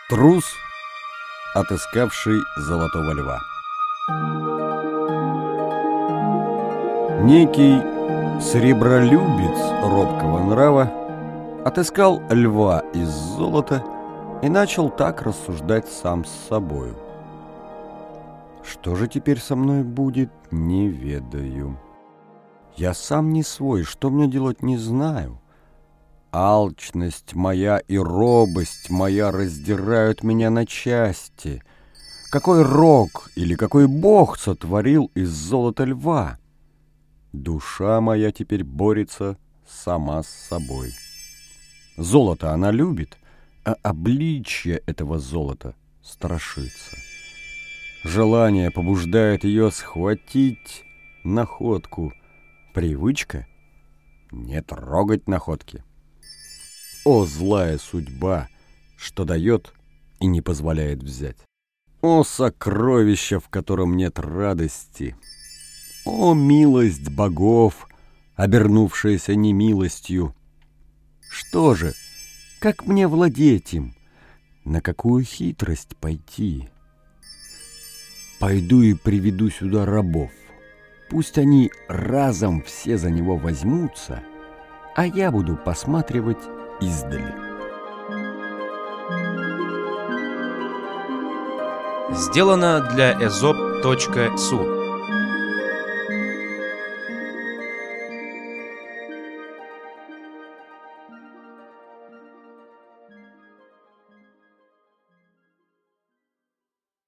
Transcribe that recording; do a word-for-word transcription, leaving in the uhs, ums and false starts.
Трус, отыскавший золотого льва. Некий сребролюбец робкого нрава отыскал льва из золота и начал так рассуждать сам с собою. Что же теперь со мной будет, не ведаю. Я сам не свой, что мне делать, не знаю. Алчность моя и робость моя раздирают меня на части. Какой рок или какой бог сотворил из золота льва? Душа моя теперь борется сама с собой. Золото она любит, а обличье этого золота страшится. Желание побуждает ее схватить находку. Привычка — не трогать находки. О, злая судьба, что дает и не позволяет взять! О, сокровище, в котором нет радости! О, милость богов, обернувшаяся немилостью! Что же, как мне владеть им? На какую хитрость пойти? Пойду и приведу сюда рабов. Пусть они разом все за него возьмутся, а я буду посматривать издали. Сделано для эзоп точка су.